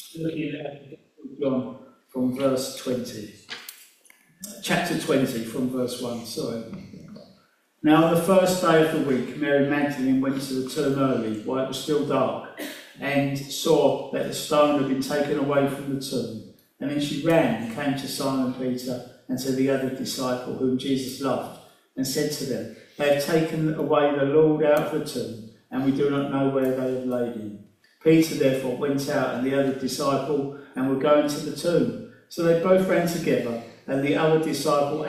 Looking at John from verse 20. Chapter 20 from verse 1, sorry. Now on the first day of the week, Mary Magdalene went to the tomb early, while it was still dark, and saw that the stone had been taken away from the tomb. And then she ran and came to Simon Peter and to the other disciple whom Jesus loved, and said to them, "They have taken away the Lord out of the tomb, and we do not know where they have laid him." Peter therefore went out and the other disciple and were going to the tomb. So they both ran together, and the other disciple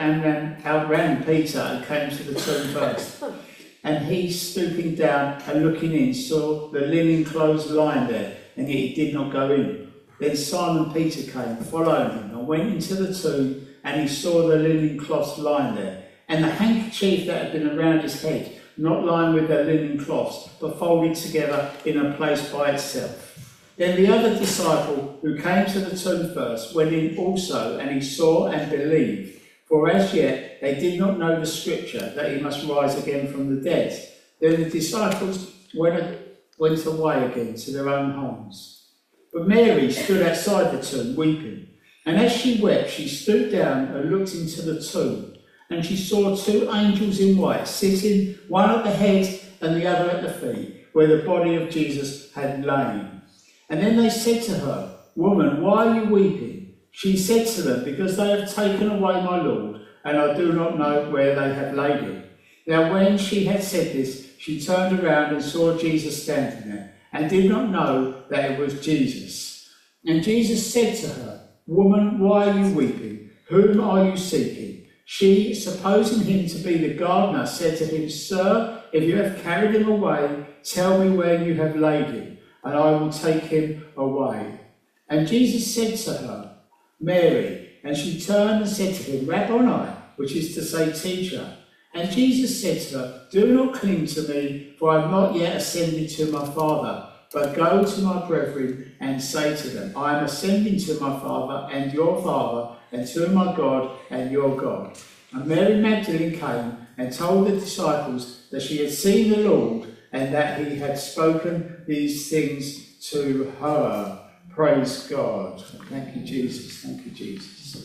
outran Peter and came to the tomb first. And he, stooping down and looking in, saw the linen clothes lying there, and yet he did not go in. Then Simon Peter came, following him, and went into the tomb, and he saw the linen cloths lying there, and the handkerchief that had been around his head, not lying with their linen cloths, but folded together in a place by itself. Then the other disciple, who came to the tomb first, went in also, and he saw and believed. For as yet they did not know the scripture, that he must rise again from the dead. Then the disciples went away again to their own homes. But Mary stood outside the tomb, weeping. And as she wept, she stooped down and looked into the tomb. And she saw two angels in white, sitting, one at the head and the other at the feet, where the body of Jesus had lain. And then they said to her, "Woman, why are you weeping?" She said to them, "Because they have taken away my Lord, and I do not know where they have laid him." Now when she had said this, she turned around and saw Jesus standing there, and did not know that it was Jesus. And Jesus said to her, "Woman, why are you weeping? Whom are you seeking?" She, supposing him to be the gardener, said to him, "Sir, if you have carried him away, tell me where you have laid him, and I will take him away." And Jesus said to her, "Mary." And she turned and said to him, "Rabboni," which is to say, teacher. And Jesus said to her, "Do not cling to me, for I have not yet ascended to my Father. But go to my brethren and say to them, I am ascending to my Father and your Father, and to my God and your God." And Mary Magdalene came and told the disciples that she had seen the Lord, and that he had spoken these things to her. Praise God. Thank you, Jesus. Thank you, Jesus.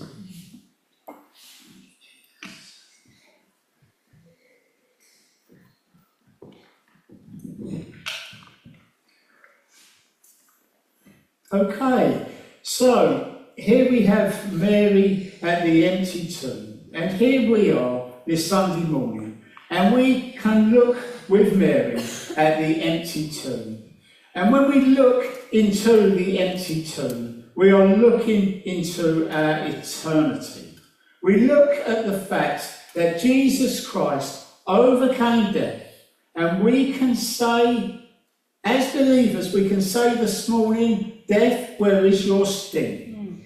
Okay, so here we have Mary at the empty tomb, and here we are this Sunday morning, and we can look with Mary at the empty tomb. And when we look into the empty tomb, we are looking into our eternity. We look at the fact that Jesus Christ overcame death, and we can say, as believers, we can say this morning, "Death, where is your sting?"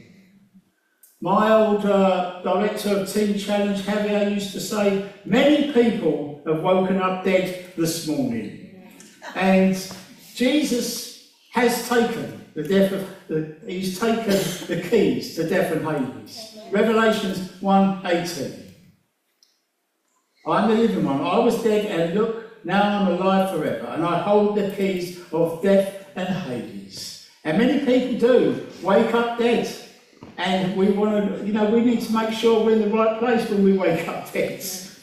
My old director of Teen Challenge, Javier, used to say, many people have woken up dead this morning. And Jesus has taken he's taken the keys to death and Hades. Revelations 1:18. I'm the living one. I was dead, and look, now I'm alive forever, and I hold the keys of death and Hades. And many people do wake up dead, and we want to, we need to make sure we're in the right place when we wake up dead.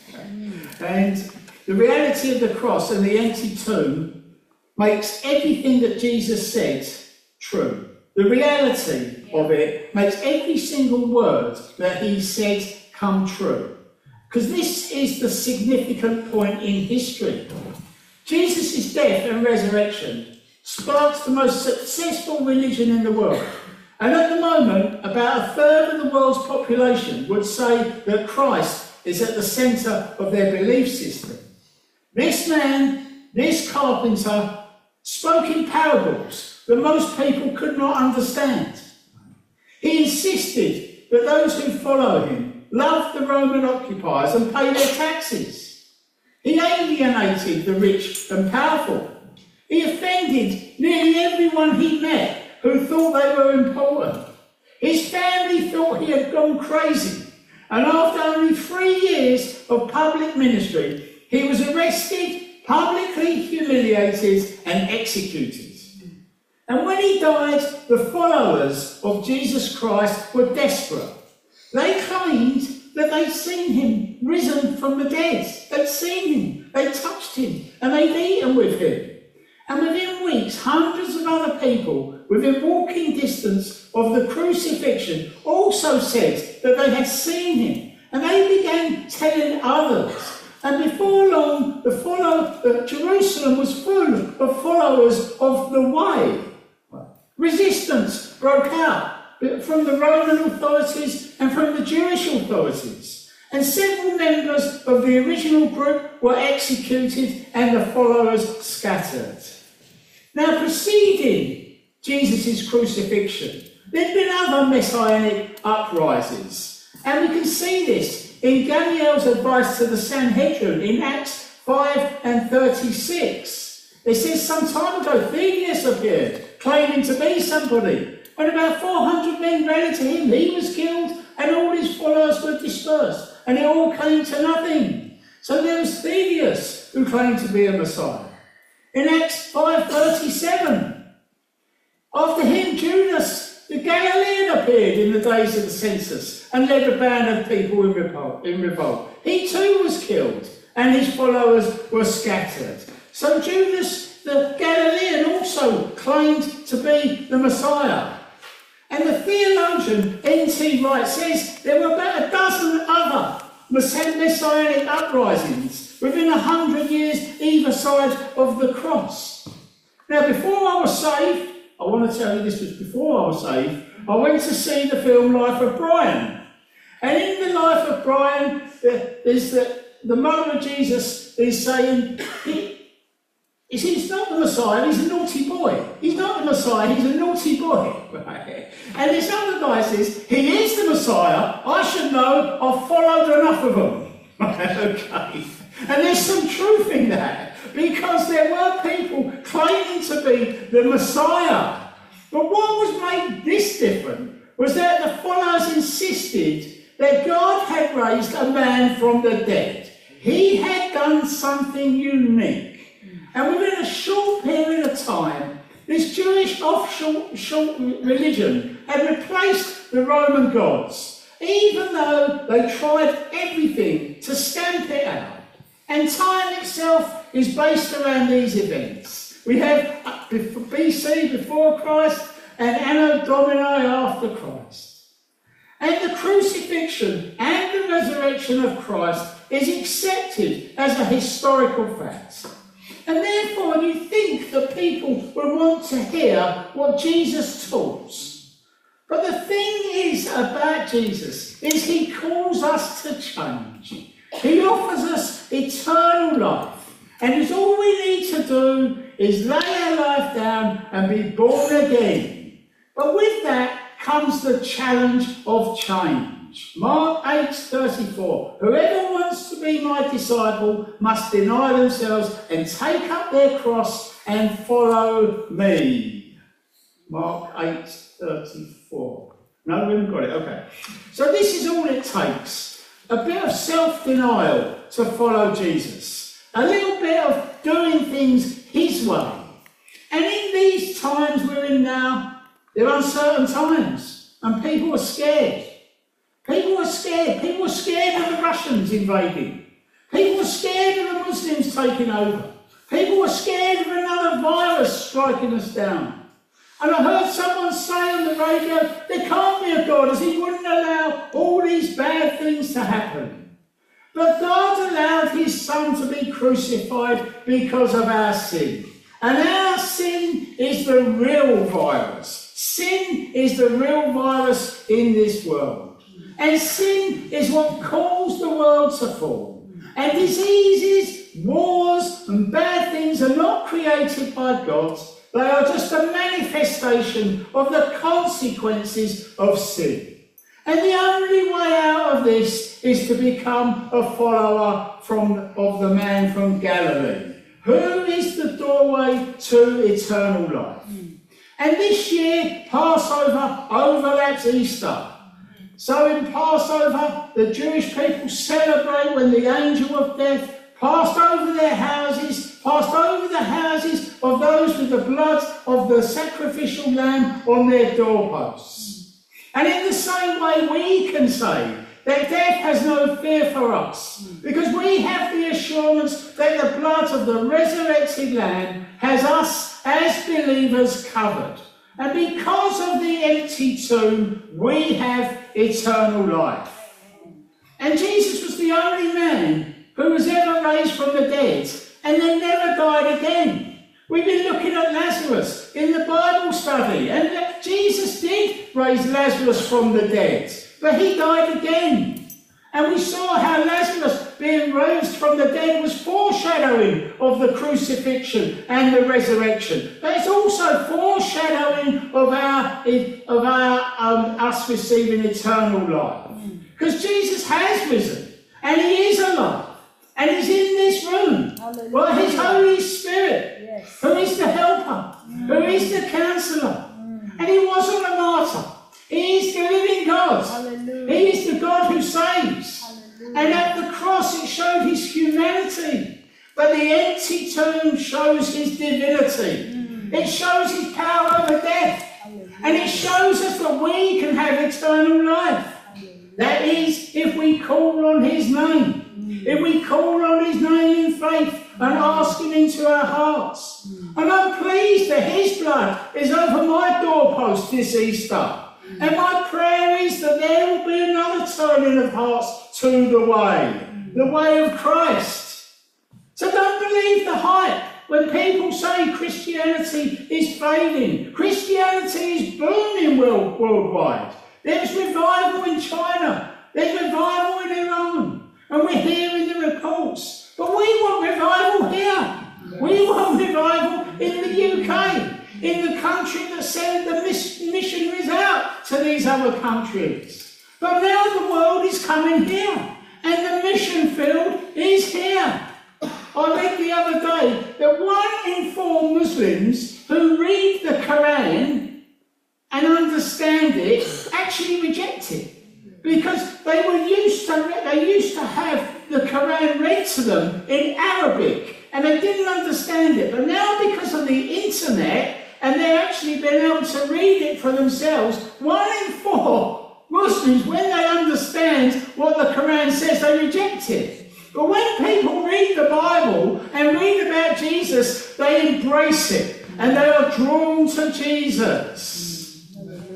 And the reality of the cross and the empty tomb makes everything that Jesus said true. The reality of it makes every single word that he said come true. Because this is the significant point in history. Jesus' death and resurrection sparks the most successful religion in the world. And at the moment, about a third of the world's population would say that Christ is at the centre of their belief system. This man, this carpenter, spoke in parables that most people could not understand. He insisted that those who follow him love the Roman occupiers and pay their taxes. He alienated the rich and powerful. He offended nearly everyone he met who thought they were important. His family thought he had gone crazy, and after only 3 years of public ministry, he was arrested, publicly humiliated and executed. And when he died, the followers of Jesus Christ were desperate. They claimed that they'd seen him risen from the dead. They'd seen him, they'd touched him, and they'd eaten with him. And within weeks, hundreds of other people within walking distance of the crucifixion also said that they had seen him. And they began telling others. And before long, Jerusalem was full of followers of the way. Resistance broke out from the Roman authorities and from the Jewish authorities. And several members of the original group were executed and the followers scattered. Now, preceding Jesus' crucifixion, there'd been other messianic uprisings. And we can see this in Gamaliel's advice to the Sanhedrin in Acts 5 and 36. It says some time ago, Thebes appeared, claiming to be somebody. When about 400 men rallied to him, he was killed and all his followers were dispersed. And it all came to nothing. So there was Thebes who claimed to be a Messiah. In Acts 5:37, after him Judas the Galilean appeared in the days of the census and led a band of people in revolt. He too was killed and his followers were scattered. So Judas the Galilean also claimed to be the Messiah. And the theologian N.T. Wright says there were about a dozen other messianic uprisings within 100 years either side of the cross. Now, before I was saved, I want to tell you this was before I was saved, I went to see the film Life of Brian. And in the Life of Brian, there's the mother of Jesus is saying, he's not the Messiah, he's a naughty boy. He's not the Messiah, he's a naughty boy. Right? And this other guy says, he is the Messiah, I should know, I've followed enough of them. Okay. And there's some truth in that, because there were people claiming to be the Messiah. But what was made this different was that the followers insisted that God had raised a man from the dead. He had done something unique. And within a short period of time, this Jewish offshoot religion had replaced the Roman gods, even though they tried everything to stamp it out. And time itself is based around these events. We have BC, before Christ, and Anno Domini, after Christ. And the crucifixion and the resurrection of Christ is accepted as a historical fact. And therefore you think that people will want to hear what Jesus taught. But the thing is about Jesus is he calls us to change. He offers us eternal life. And all we need to do is lay our life down and be born again. But with that comes the challenge of change. Mark 8:34. Whoever wants to be my disciple must deny themselves and take up their cross and follow me. Mark 8:34. No, we haven't got it. Okay. So this is all it takes. A bit of self-denial to follow Jesus. A little bit of doing things his way. And in these times we're in now, they're uncertain times. And people are scared. People are scared. People are scared of the Russians invading. People are scared of the Muslims taking over. People are scared of another virus striking us down. And I heard someone say on the radio, there can't be a God, as he wouldn't allow all these bad things to happen. But God allowed his Son to be crucified because of our sin. And our sin is the real virus. Sin is the real virus in this world. And sin is what caused the world to fall. And diseases, wars, and bad things are not created by God. They are just a manifestation of the consequences of sin. And the only way out of this is to become a follower of the man from Galilee, who is the doorway to eternal life. And this year, Passover overlaps Easter. So in Passover, the Jewish people celebrate when the angel of death passed over their houses, passed over the houses of those with the blood of the sacrificial lamb on their doorposts. And in the same way we can say that death has no fear for us, because we have the assurance that the blood of the resurrected lamb has us as believers covered. And because of the empty tomb, we have eternal life. And Jesus was the only man who was ever raised from the dead and then never died again. We've been looking at Lazarus in the Bible study, and Jesus did raise Lazarus from the dead, but he died again. And we saw how Lazarus being raised from the dead was foreshadowing of the crucifixion and the resurrection. But it's also foreshadowing of us receiving eternal life. Because Jesus has risen, and he is alive, and he's in this room. Hallelujah. Well, his Holy Spirit, yes, who is the helper, who is the counselor. And he wasn't a martyr. He is the living God. Hallelujah. He is the God who saves. Hallelujah. And at the cross it showed his humanity, but the empty tomb shows his divinity. It shows his power over death. Hallelujah. And it shows us that we can have eternal life. That is, if we call on his name. If we call on his name in faith and ask him into our hearts. And I'm pleased that his blood is over my doorpost this Easter. And my prayer is that there will be another turning of hearts to the way of Christ. So don't believe the hype when people say Christianity is fading. Christianity is booming worldwide. There's revival in China. There's revival in Iran. And we're hearing the reports. But we want revival here. We want revival in the UK, in the country that sent the missionaries out to these other countries. But now the world is coming here, and the mission field is here. I read the other day that 1 in 4 Muslims who read the Quran and understand it actually reject it. Because they used to have the Quran read to them in Arabic, and they didn't understand it. But now, because of the internet, and they've actually been able to read it for themselves, 1 in 4 Muslims, when they understand what the Quran says, they reject it. But when people read the Bible and read about Jesus, they embrace it, and they are drawn to Jesus.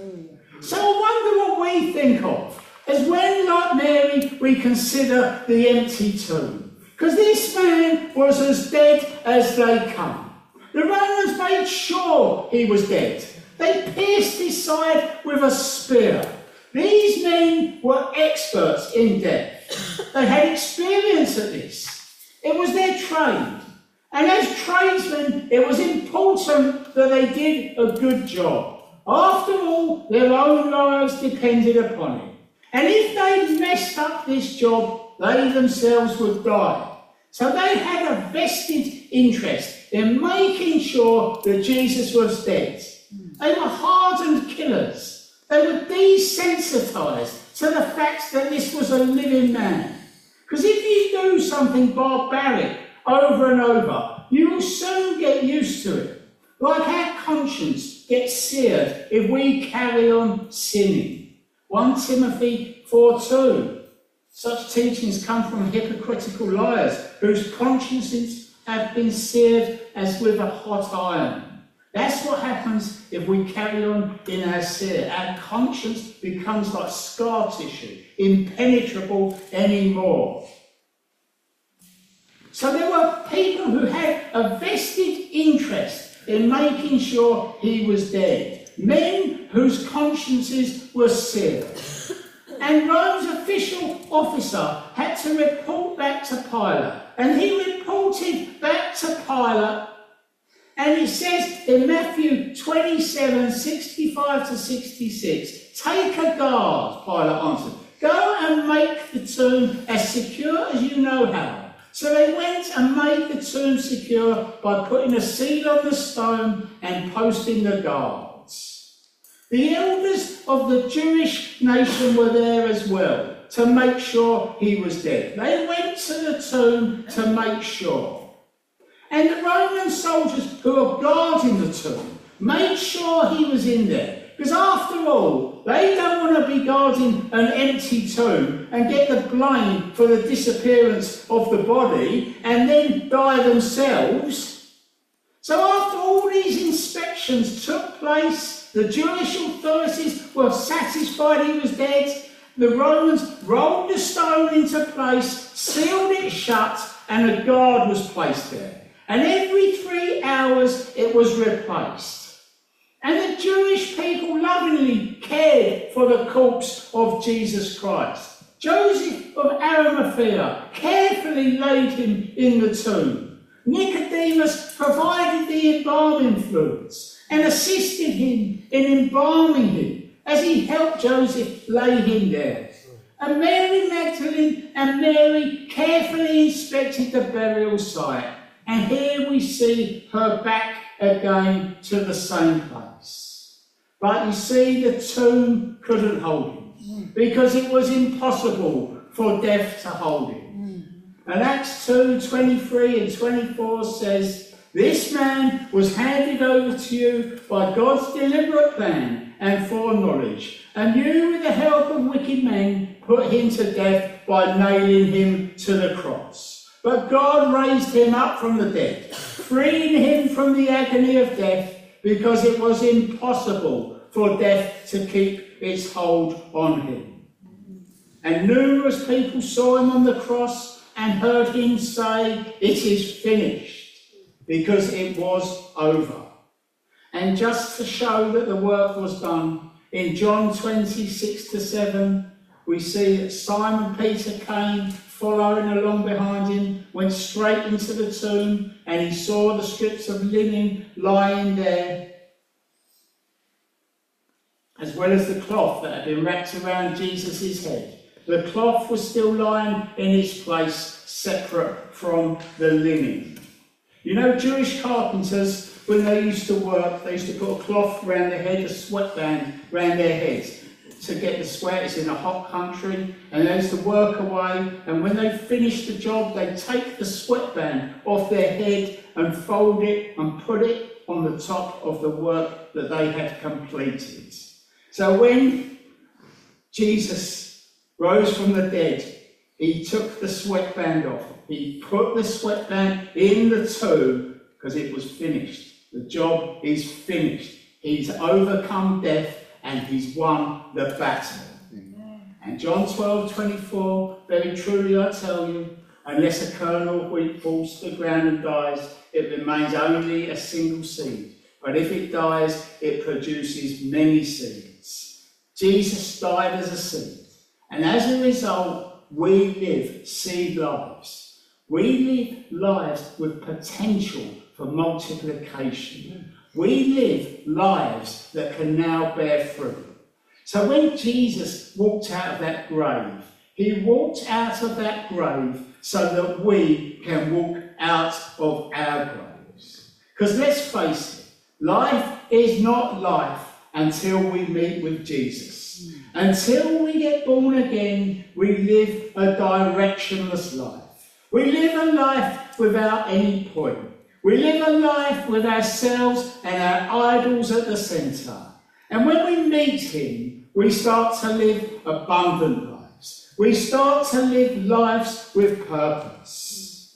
So I wonder what we think of as when, like Mary, we consider the empty tomb. Because this man was as dead as they come. The Romans made sure he was dead. They pierced his side with a spear. These men were experts in death. They had experience at this. It was their trade. And as tradesmen, it was important that they did a good job. After all, their own lives depended upon it. And if they messed up this job, they themselves would die. So they had a vested interest in making sure that Jesus was dead. They were hardened killers. They were desensitised to the fact that this was a living man. Because if you do something barbaric over and over, you will soon get used to it. Like our conscience gets seared if we carry on sinning. 1 Timothy 4:2. Such teachings come from hypocritical liars whose consciences have been seared as with a hot iron. That's what happens if we carry on in our sin. Our conscience becomes like scar tissue, impenetrable anymore. So there were people who had a vested interest in making sure he was dead. Men whose consciences were seared. And Rome's official officer had to report back to Pilate. And he reported back to Pilate. And it says in Matthew 27:65-66, "Take a guard," Pilate answered. "Go and make the tomb as secure as you know how." So they went and made the tomb secure by putting a seal on the stone and posting the guards. The elders of the Jewish nation were there as well to make sure he was dead. They went to the tomb to make sure. And the Roman soldiers who were guarding the tomb made sure he was in there. Because after all, they don't want to be guarding an empty tomb and get the blame for the disappearance of the body and then die themselves. So after all these inspections took place, the Jewish authorities were satisfied he was dead. The Romans rolled the stone into place, sealed it shut, and a guard was placed there. And every 3 hours it was replaced. And the Jewish people lovingly cared for the corpse of Jesus Christ. Joseph of Arimathea carefully laid him in the tomb. Nicodemus provided the embalming fluids and assisted him in embalming him as he helped Joseph lay him there. And Mary Magdalene and Mary carefully inspected the burial site. And here we see her back again to the same place. But you see, the tomb couldn't hold him because it was impossible for death to hold him. And Acts 2:23 and 24 says, "This man was handed over to you by God's deliberate plan and foreknowledge, and you, with the help of wicked men, put him to death by nailing him to the cross. But God raised him up from the dead, freeing him from the agony of death, because it was impossible for death to keep its hold on him." And numerous people saw him on the cross and heard him say, "It is finished," because it was over. And just to show that the work was done, in John 20:6-7, we see that Simon Peter came following along behind him, went straight into the tomb, and he saw the strips of linen lying there, as well as the cloth that had been wrapped around Jesus' head. The cloth was still lying in its place, separate from the linen. You know, Jewish carpenters, when they used to work, they used to put a cloth around their head, a sweatband around their heads, to get the sweat. It's in a hot country, and they used to work away, and when they finished the job, they'd take the sweatband off their head and fold it and put it on the top of the work that they had completed. So when Jesus rose from the dead, he took the sweatband off. He put the sweatband in the tomb because it was finished. The job is finished. He's overcome death and he's won the battle. Amen. And John 12:24, "Very truly I tell you, unless a kernel of wheat falls to the ground and dies, it remains only a single seed. But if it dies, it produces many seeds." Jesus died as a seed. And as a result, we live seed lives. We live lives with potential for multiplication. We live lives that can now bear fruit. So when Jesus walked out of that grave, he walked out of that grave so that we can walk out of our graves. Because let's face it, life is not life until we meet with Jesus. Until we get born again, we live a directionless life. We live a life without any point. We live a life with ourselves and our idols at the centre. And when we meet him, we start to live abundant lives. We start to live lives with purpose.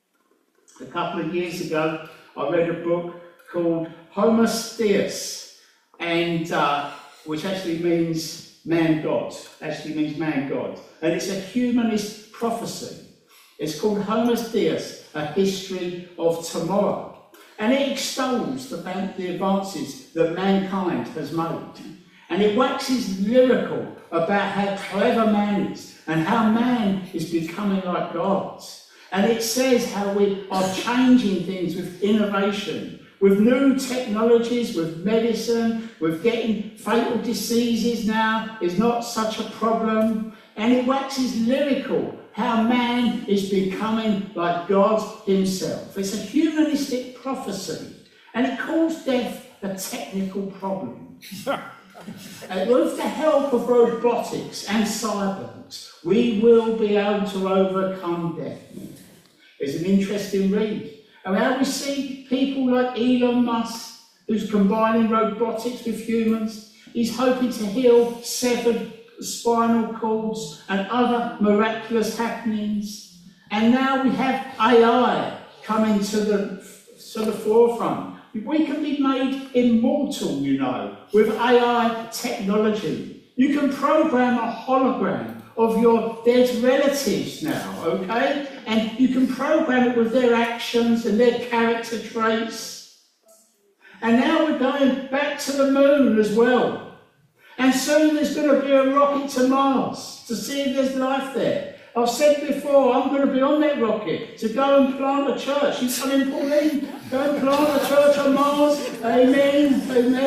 A couple of years ago, I read a book called Homo Deus, and which actually means man-God. Actually means man-God. And it's a humanist prophecy. It's called Homo Deus, A History of Tomorrow. And it extols the advances that mankind has made. And it waxes lyrical about how clever man is and how man is becoming like God. And it says how we are changing things with innovation, with new technologies, with medicine, with getting fatal diseases now is not such a problem. And it waxes lyrical how man is becoming like God himself. It's a humanistic prophecy, and it calls death a technical problem. And with the help of robotics and cyborgs, we will be able to overcome death. It's an interesting read. And how we see people like Elon Musk, who's combining robotics with humans. He's hoping to heal severed spinal cords and other miraculous happenings. And now we have AI coming to the forefront. We can be made immortal, you know, with AI technology. You can program a hologram of your dead relatives now, okay? And you can program it with their actions and their character traits. And now we're going back to the moon as well. And soon there's going to be a rocket to Mars to see if there's life there. I've said before, I'm going to be on that rocket to go and plant a church. You come in, Pauline? Go and plant a church on Mars. Amen,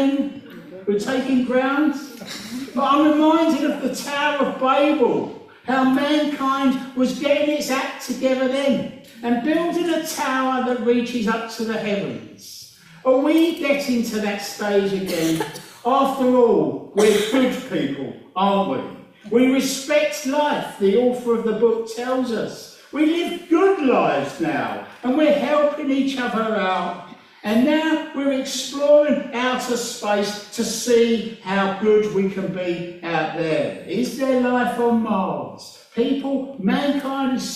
amen. We're taking ground. But I'm reminded of the Tower of Babel, how mankind was getting its act together then and building a tower that reaches up to the heavens. Are we getting to that stage again? After all, we're good people, aren't we? We respect life, the author of the book tells us. We live good lives now, and we're helping each other out. And now we're exploring outer space to see how good we can be out there. Is there life on Mars? Mankind is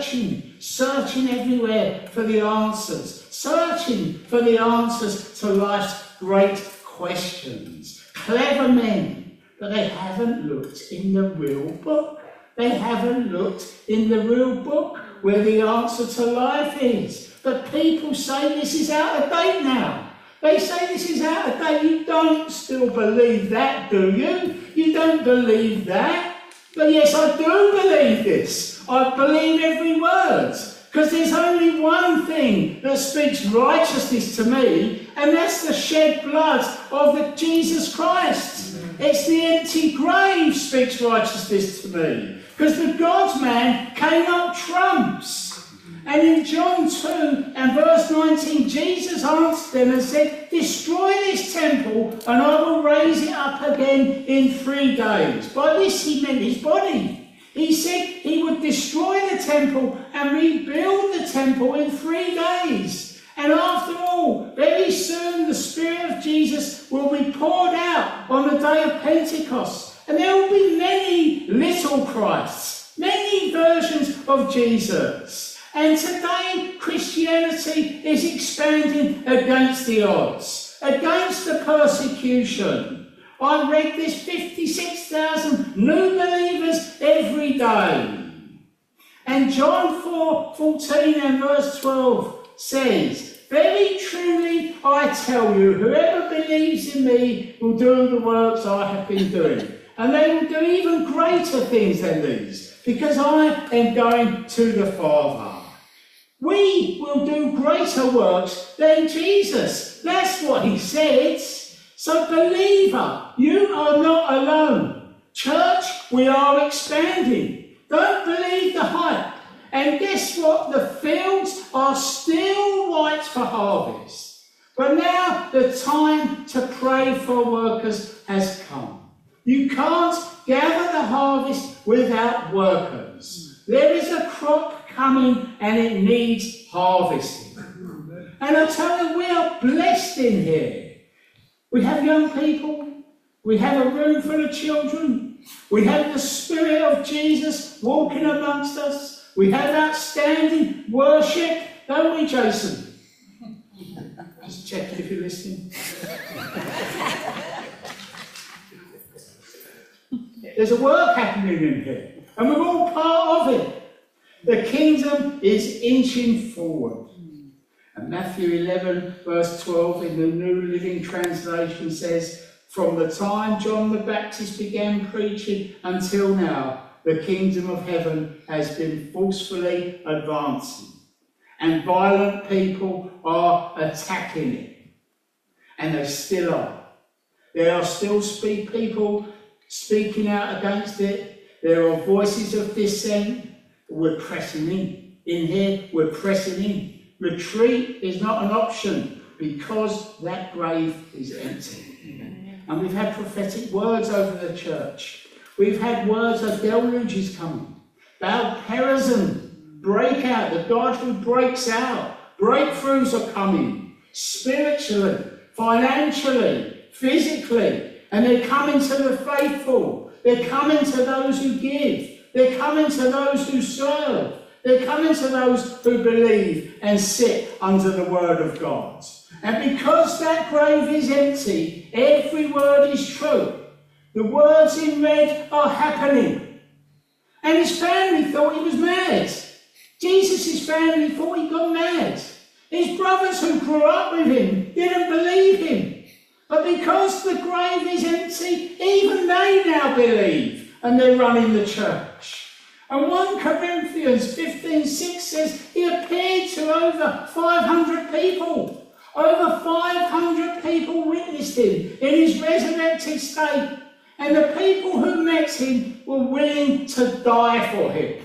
searching everywhere for the answers, searching for the answers to life's great questions. Clever men. But they haven't looked in the real book. They haven't looked in the real book where the answer to life is. But people say this is out of date now. They say this is out of date. You don't still believe that, do you? You don't believe that? But yes, I do believe this. I believe every word. Because there's only one thing that speaks righteousness to me, and that's the shed blood of Jesus Christ. It's the empty grave speaks righteousness to me. Because the God-man came up trumps. And in John 2 and verse 19, Jesus answered them and said, destroy this temple and I will raise it up again in 3 days. By this he meant his body. He said he would destroy the temple and rebuild the temple in 3 days. And after all, very soon the Spirit of Jesus will be poured out on the day of Pentecost. And there will be many little Christs, many versions of Jesus. And today Christianity is expanding against the odds, against the persecution. I read this 56,000 new believers every day. And John 4:14 and verse 12 says, very truly I tell you, whoever believes in me will do the works I have been doing. And they will do even greater things than these, because I am going to the Father. We will do greater works than Jesus. That's what he says. So believer, you are not alone. Church, we are expanding. Don't believe the hype. And guess what? The fields are still white for harvest. But now the time to pray for workers has come. You can't gather the harvest without workers. There is a crop coming and it needs harvesting. And I tell you, we are blessed in here. We have young people, we have a room full of children, we have the Spirit of Jesus walking amongst us, we have outstanding worship, don't we, Jason? Just checking if you're listening. There's a work happening in here, and we're all part of it. The kingdom is inching forward. And Matthew 11, verse 12 in the New Living Translation says, from the time John the Baptist began preaching until now, the kingdom of heaven has been forcefully advancing. And violent people are attacking it. And they still are. There are still people speaking out against it. There are voices of dissent. We're pressing in here, we're pressing in. Retreat is not an option because that grave is empty. And we've had prophetic words over the church. We've had words of deluges coming. Baal Perazim, break out, the God who breaks out, Breakthroughs are coming, spiritually, financially, physically, and they're coming to the faithful. They're coming to those who give. They're coming to those who serve. They're coming to those who believe and sit under the word of God. And because that grave is empty, every word is true. The words in red are happening. And his family thought he was mad. Jesus' family thought he got mad. His brothers who grew up with him didn't believe him. But because the grave is empty, even they now believe, and they're running the church. And 1 Corinthians 15:6 says he appeared to over 500 people. Over 500 people witnessed him in his resurrected state. And the people who met him were willing to die for him.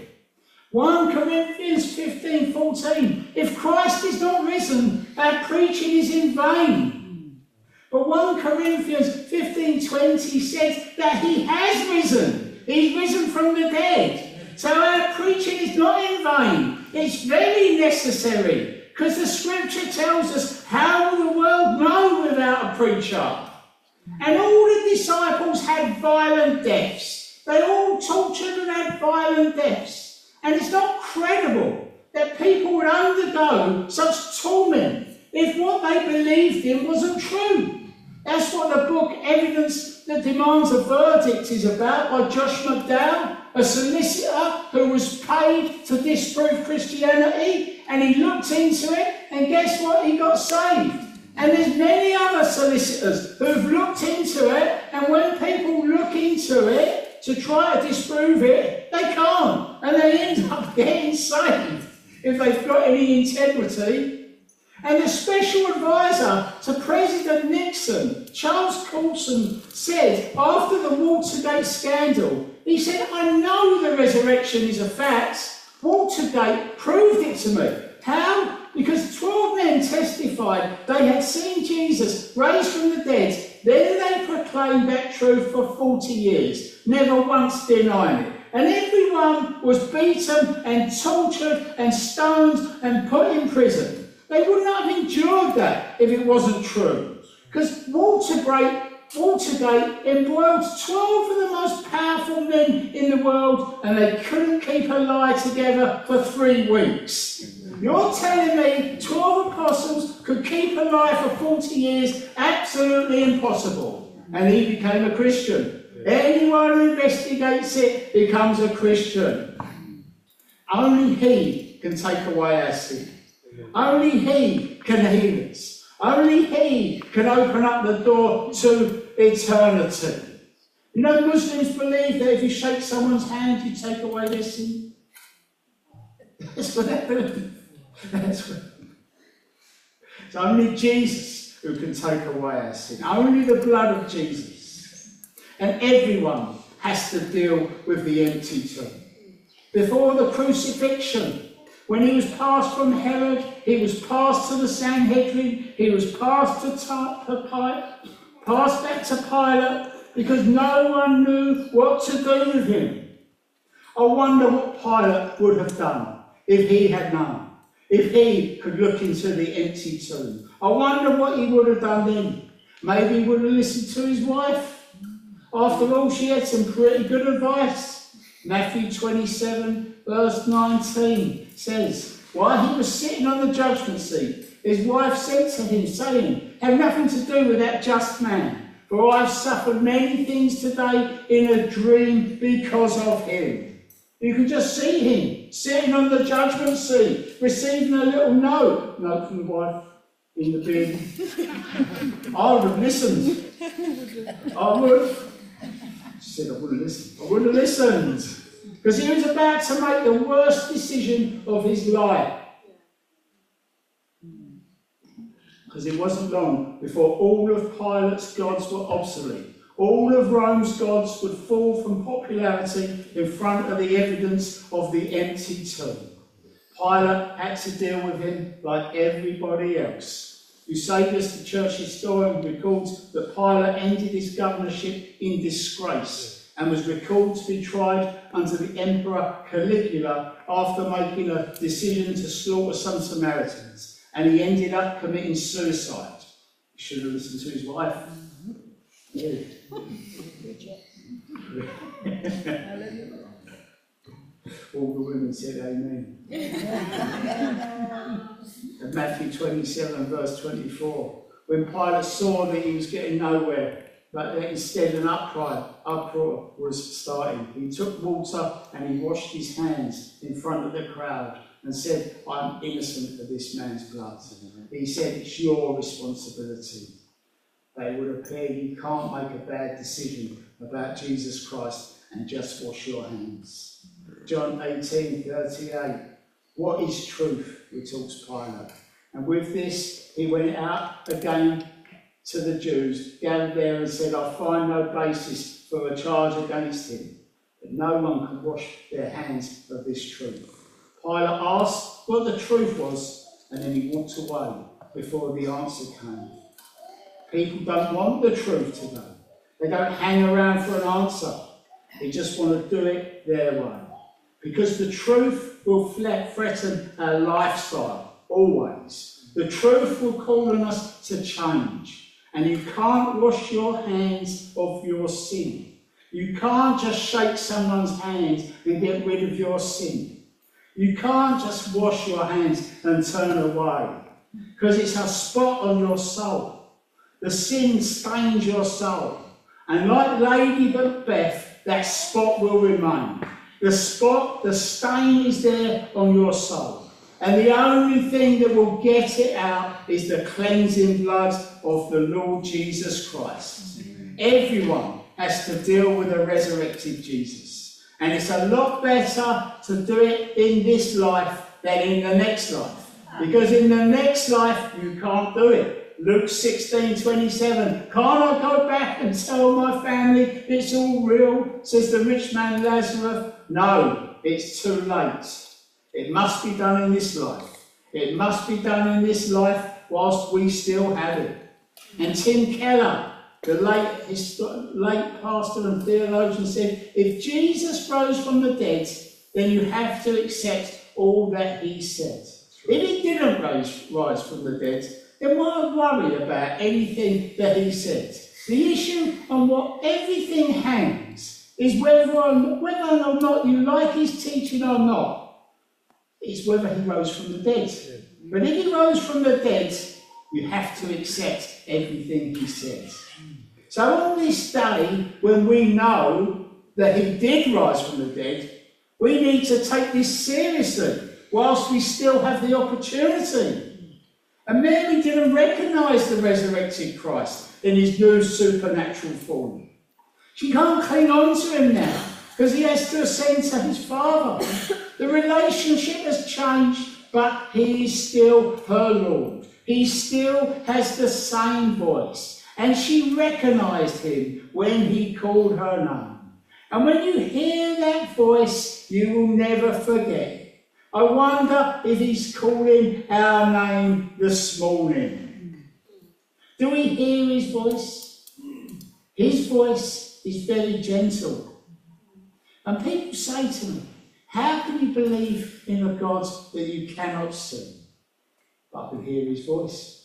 1 Corinthians 15:14, if Christ is not risen, our preaching is in vain. But 1 Corinthians 15:20 says that he has risen. He's risen from the dead. So our preaching is not in vain. It's very necessary, because the scripture tells us, how will the world know without a preacher? And all the disciples had violent deaths. They all tortured and had violent deaths. And it's not credible that people would undergo such torment if what they believed in wasn't true. That's what the book Evidence That Demands a Verdict is about, by Josh McDowell, a solicitor who was paid to disprove Christianity, and he looked into it, and guess what? He got saved. And there's many other solicitors who've looked into it, and when people look into it to try to disprove it, they can't, and they end up getting saved if they've got any integrity. And the special advisor to President Nixon, Charles Colson, said after the Watergate scandal, he said, I know the resurrection is a fact. Watergate proved it to me. How? Because 12 men testified they had seen Jesus raised from the dead. Then they proclaimed that truth for 40 years, never once denying it. And everyone was beaten and tortured and stoned and put in prison. They would not have endured that if it wasn't true. Because Watergate embroiled 12 of the most powerful men in the world, and they couldn't keep a lie together for 3 weeks. You're telling me 12 apostles could keep a lie for 40 years? Absolutely impossible. And he became a Christian. Anyone who investigates it becomes a Christian. Only he can take away our sin. Only he can heal us. Only he can open up the door to eternity. You know, Muslims believe that if you shake someone's hand, you take away their sin. That's what they believe. It's only Jesus who can take away our sin. Only the blood of Jesus. And everyone has to deal with the empty tomb. Before the crucifixion, when he was passed from Herod, he was passed to the Sanhedrin, he was passed back to Pilate, because no one knew what to do with him. I wonder what Pilate would have done if he had known, if he could look into the empty tomb. I wonder what he would have done then. Maybe he would have listened to his wife. After all, she had some pretty good advice. Matthew 27, verse 19 says, while he was sitting on the judgment seat, his wife said to him, saying, have nothing to do with that just man, for I have suffered many things today in a dream because of him. You could just see him sitting on the judgment seat, receiving a little note from the wife in the bin. I would have listened. I would. She said I wouldn't listen. I would have listened. Because he was about to make the worst decision of his life. Because it wasn't long before all of Pilate's gods were obsolete. All of Rome's gods would fall from popularity in front of the evidence of the empty tomb. Pilate had to deal with him like everybody else. Eusebius, the church historian, records that Pilate ended his governorship in disgrace and was recalled to be tried under the Emperor Caligula after making a decision to slaughter some Samaritans. and he ended up committing suicide. He should have listened to his wife. Yeah. All the women said amen. And Matthew 27 verse 24. When Pilate saw that he was getting nowhere, but that instead an uproar was starting, he took water and he washed his hands in front of the crowd and said, I'm innocent of this man's blood. He said, it's your responsibility. They would appear you can't make a bad decision about Jesus Christ and just wash your hands. John 18:38. What is truth? Retorts Pilate. And with this, he went out again to the Jews, gathered there and said, I find no basis for a charge against him. But no one can wash their hands of this truth. Pilate asked what the truth was, and then he walked away before the answer came. People don't want the truth today. They don't hang around for an answer. They just want to do it their way. Because the truth will threaten our lifestyle, always. The truth will call on us to change. And you can't wash your hands of your sin. You can't just shake someone's hand and get rid of your sin. You can't just wash your hands and turn away. Because it's a spot on your soul. The sin stains your soul. And like Lady Macbeth, that spot will remain. The stain is there on your soul. And the only thing that will get it out is the cleansing blood of the Lord Jesus Christ. Everyone has to deal with a resurrected Jesus. And it's a lot better to do it in this life than in the next life. Because in the next life, you can't do it. Luke 16:27. Can't I go back and tell my family it's all real? Says the rich man Lazarus. No, it's too late. It must be done in this life. It must be done in this life whilst we still have it. And Tim Keller, the late pastor and theologian, said, if Jesus rose from the dead, then you have to accept all that he said. If he didn't rise from the dead, then why worry about anything that he said? The issue on what everything hangs is whether or not you like his teaching or not. It's whether he rose from the dead. But if he rose from the dead, you have to accept everything he says. So on this day, when we know that he did rise from the dead, we need to take this seriously whilst we still have the opportunity. And Mary didn't recognise the resurrected Christ in his new supernatural form. She can't cling on to him now because he has to ascend to his Father. The relationship has changed, but he is still her Lord. He still has the same voice. And she recognised him when he called her name. And when you hear that voice, you will never forget. I wonder if he's calling our name this morning. Do we hear his voice? His voice is very gentle. And people say to me, how can you believe in a God that you cannot see? But I can hear his voice.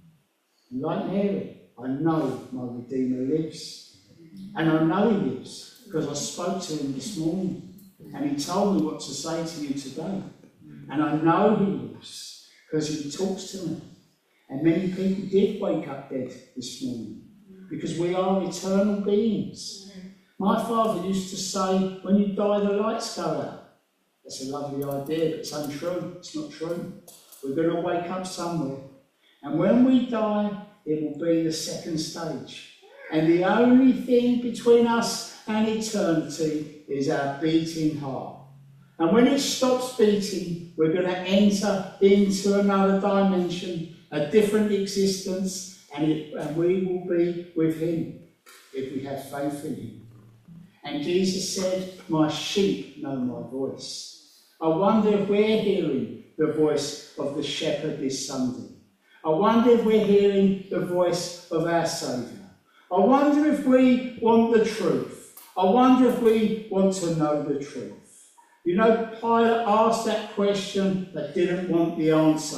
And like Mary, I know my Redeemer lives. And I know he lives because I spoke to him this morning. And he told me what to say to you today. And I know he lives because he talks to me. And many people did wake up dead this morning because we are eternal beings. My father used to say, when you die, the lights go out. That's a lovely idea, but it's untrue. It's not true. We're going to wake up somewhere. And when we die, it will be the second stage. And the only thing between us and eternity is our beating heart. And when it stops beating, we're going to enter into another dimension, a different existence, and we will be with him if we have faith in him. And Jesus said, my sheep know my voice. I wonder if we're hearing the voice of the shepherd this Sunday. I wonder if we're hearing the voice of our Saviour. I wonder if we want the truth. I wonder if we want to know the truth. You know, Pilate asked that question but didn't want the answer.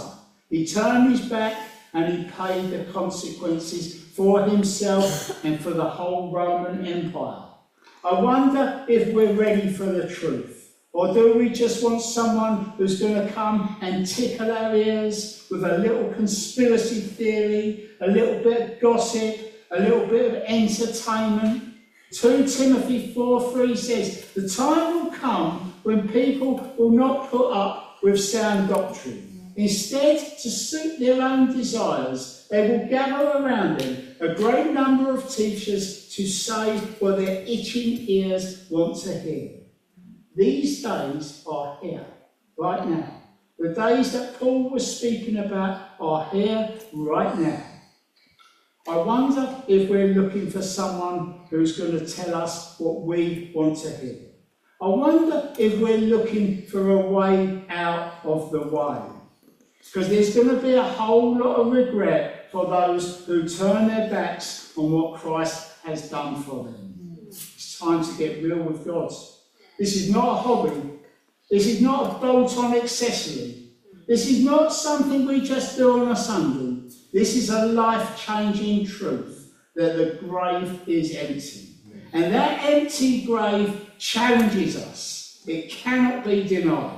He turned his back and he paid the consequences for himself and for the whole Roman Empire. I wonder if we're ready for the truth, or do we just want someone who's going to come and tickle our ears with a little conspiracy theory, a little bit of gossip, a little bit of entertainment? 2 Timothy 4:3 says, the time will come when people will not put up with sound doctrine. Instead, to suit their own desires, they will gather around them a great number of teachers to say what their itching ears want to hear. These days are here, right now. The days that Paul was speaking about are here, right now. I wonder if we're looking for someone who's going to tell us what we want to hear. I wonder if we're looking for a way out of the way. Because there's going to be a whole lot of regret for those who turn their backs on what Christ has done for them. It's time to get real with God. This is not a hobby. This is not a bolt-on accessory. This is not something we just do on a Sunday. This is a life-changing truth that the grave is empty. And that empty grave challenges us. It cannot be denied.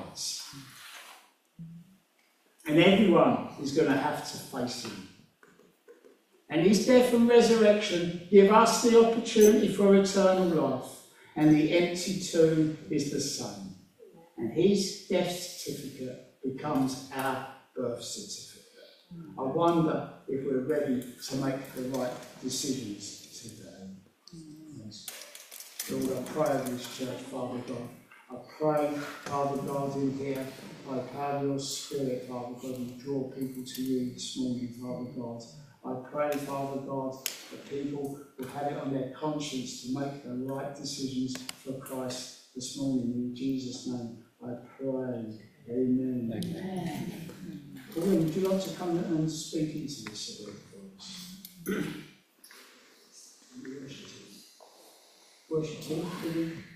And everyone is going to have to face him. And his death and resurrection give us the opportunity for eternal life. And the empty tomb is the same. And his death certificate becomes our birth certificate. I wonder if we're ready to make the right decisions today. Lord, I pray over this church, Father God. I pray, Father God, in here, by the power of your Spirit, Father God, you draw people to you this morning, Father God. I pray, Father God, that people will have it on their conscience to make the right decisions for Christ this morning. In Jesus' name, I pray. Amen. Amen. Pauline, would you like to come and speak into this a bit for us? Worship team,